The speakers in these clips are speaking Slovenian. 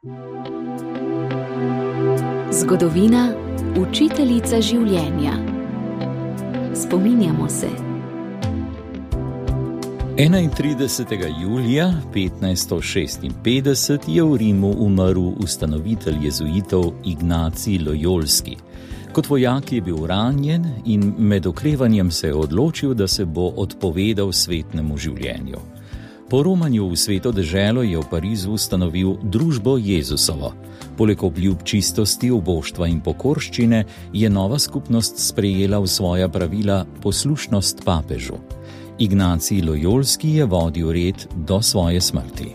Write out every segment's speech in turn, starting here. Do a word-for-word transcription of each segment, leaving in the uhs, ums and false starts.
Zgodovina, učiteljica življenja. Spominjamo se. enaintridesetega julija petnajststo šestinpetdeset je v Rimu umrl ustanovitelj jezuitov Ignacij Lojolski. Kot vojak je bil ranjen in med okrevanjem se je odločil, da se bo odpovedal svetnemu življenju. Po romanju v sveto deželo je v Parizu ustanovil Družbo Jezusovo. Poleg obljub čistosti, uboštva in pokorščine je nova skupnost sprejela v svoja pravila poslušnost papežu. Ignacij Lojolski je vodil red do svoje smrti.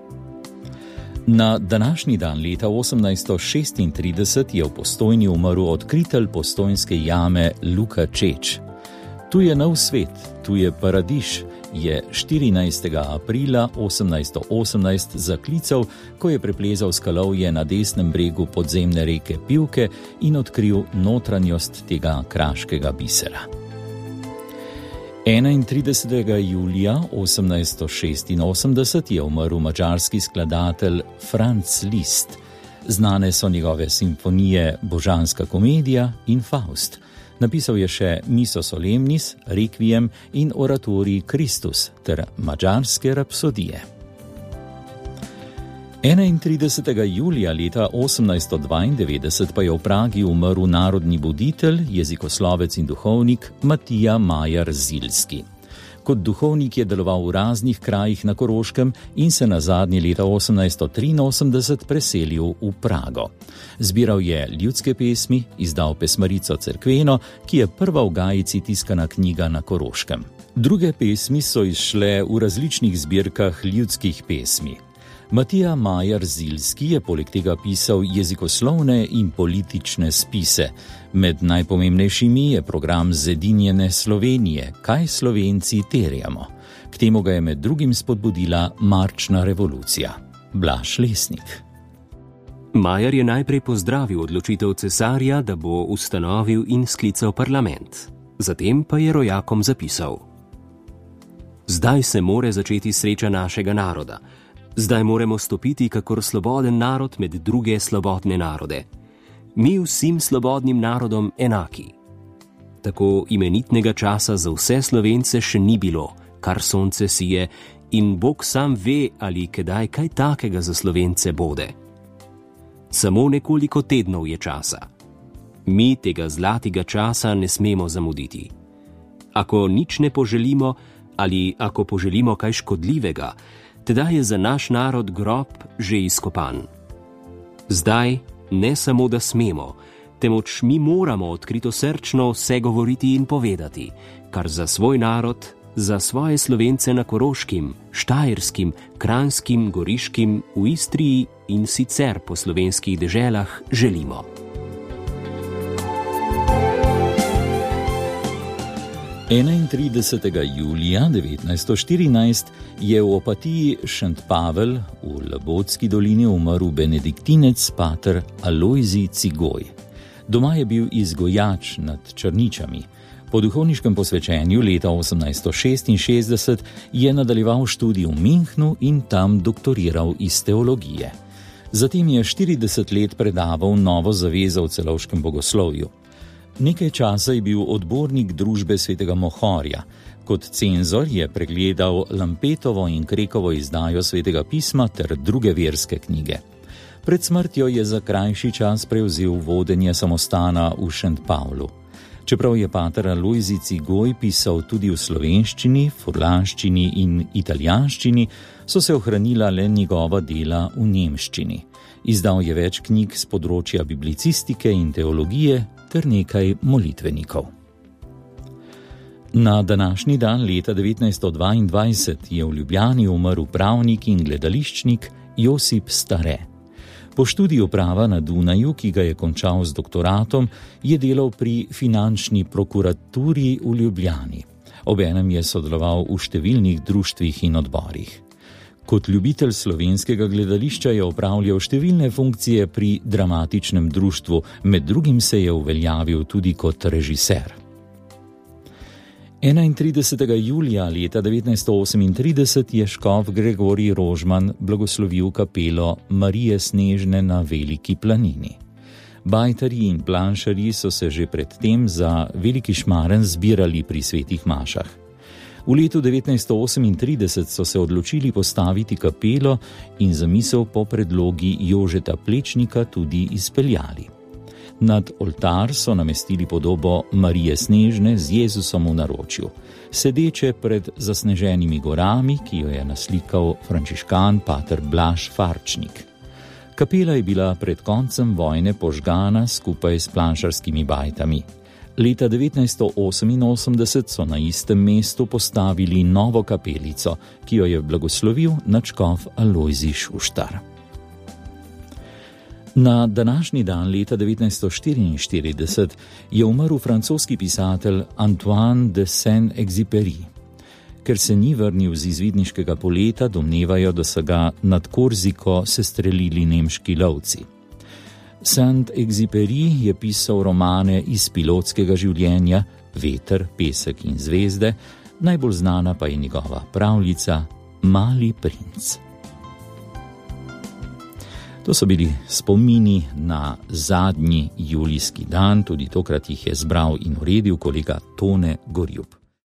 Na današnji dan leta osemnajststo šestintrideset je v Postojni umrl odkritelj Postojnske jame Luka Čeč. Tu je nov svet, tu je paradiž, je štirinajstega aprila osemnajststo osemnajst zaklical, ko je preplezal skalovje na desnem bregu podzemne reke Pivke in odkril notranjost tega kraškega bisera. enaintridesetega julija osemnajststo šestinosemdeset je umrl madžarski skladatelj Franz Liszt. Znane so njegove simfonije Božanska komedija in Faust. Napisal je še Miso solemnis, Requiem in oratorij Kristus ter madžarske rapsodije. enaintridesetega julija leta osemnajststo dvaindevetdeset pa je v Pragi umrl narodni buditelj, jezikoslovec in duhovnik Matija Majar Ziljski. Kot duhovnik je deloval v raznih krajih na Koroškem in se na zadnje leta osemnajststo triinosemdeset preselil v Prago. Zbiral je ljudske pesmi, izdal pesmarico Cerkveno, ki je prva v Gajici tiskana knjiga na Koroškem. Druge pesmi so izšle v različnih zbirkah ljudskih pesmi. Matija Majar Ziljski je poleg tega pisal jezikoslovne in politične spise. Med najpomembnejšimi je program Zedinjene Slovenije, kaj Slovenci terjamo. K temu ga je med drugim spodbudila marčna revolucija. Blaž Lesnik. Majar je najprej pozdravil odločitev cesarja, da bo ustanovil in sklical parlament. Zatem pa je rojakom zapisal: Zdaj se more začeti sreča našega naroda. Zdaj moramo stopiti kakor sloboden narod med druge slobodne narode. Mi vsem slobodnim narodom enaki. Tako imenitnega časa za vse Slovence še ni bilo, kar sonce sije, in Bog sam ve, ali kdaj kaj takega za Slovence bode. Samo nekoliko tednov je časa. Mi tega zlatega časa ne smemo zamuditi. Ako nič ne poželimo, ali ako poželimo kaj škodljivega, teda je za naš narod grob že izkopan. Zdaj ne samo, da smemo, temveč mi moramo odkritosrčno vse govoriti in povedati, kar za svoj narod, za svoje Slovence na Koroškem, Štajerskim, Kranjskim, Goriškim, v Istriji in sicer po slovenskih deželah želimo. enaintridesetega julija devetnajststo štirinajst je v Opatiji Šent Pavel v Labotski dolini umrl benediktinec pater Alojzij Cigoj. Doma je bil izgojač nad Črničami. Po duhovniškem posvečenju leta osemnajststo šestinšestdeset je nadaljeval študij v Münchnu in tam doktoriral iz teologije. Zatem je štirideset let predaval novo zavezo v celovškem bogoslovju. Nekaj časa je bil odbornik družbe svetega Mohorja. Kot cenzor je pregledal Lampetovo in Krekovo izdajo svetega pisma ter druge verske knjige. Pred smrtjo je za krajši čas prevzel vodenje samostana v Šent Pavlu. Čeprav je pater Alojzij Cigoj pisal tudi v slovenščini, furlanščini in italijanščini, so se ohranila le njegova dela v nemščini. Izdal je več knjig z področja biblicistike in teologije ter nekaj molitvenikov. Na današnji dan leta devetnajststo dvaindvajset je v Ljubljani umrl pravnik in gledališčnik Josip Stare. Po študiju prava na Dunaju, ki ga je končal z doktoratom, je delal pri finančni prokuraturi v Ljubljani. Obenem je sodeloval v številnih društvih in odborih. Kot ljubitelj slovenskega gledališča je opravljal številne funkcije pri dramatičnem društvu, med drugim se je uveljavil tudi kot režiser. enaintridesetega julija leta devetnajststo osemintrideset je škof Gregorij Rožman blagoslovil kapelo Marije Snežne na Veliki planini. Bajtarji in planšarji so se že predtem za Veliki Šmaren zbirali pri svetih mašah. V letu devetnajststo osemintrideset so se odločili postaviti kapelo in zamisel po predlogi Jožeta Plečnika tudi izpeljali. Nad oltar so namestili podobo Marije Snežne z Jezusom v naročju, sedeče pred zasneženimi gorami, ki jo je naslikal frančiškan pater Blaž Farčnik. Kapela je bila pred koncem vojne požgana skupaj s planšarskimi bajtami. Leta devetnajststo oseminosemdeset so na istem mestu postavili novo kapelico, ki jo je blagoslovil nadškof Alojzij Šuštar. Na današnji dan leta devetnajststo štiriinštirideset je umrl francoski pisatelj Antoine de Saint-Exupéry. Ker se ni vrnil z izvidniškega poleta, domnevajo, da so ga nad Korziko sestrelili nemški lovci. Saint-Exupéry je pisal romane iz pilotskega življenja, Veter, pesek in zvezde, najbolj znana pa je njegova pravljica Mali princ. To so bili spomini na zadnji julijski dan, tudi tokrat jih je zbral in uredil kolega Tone Gorjup.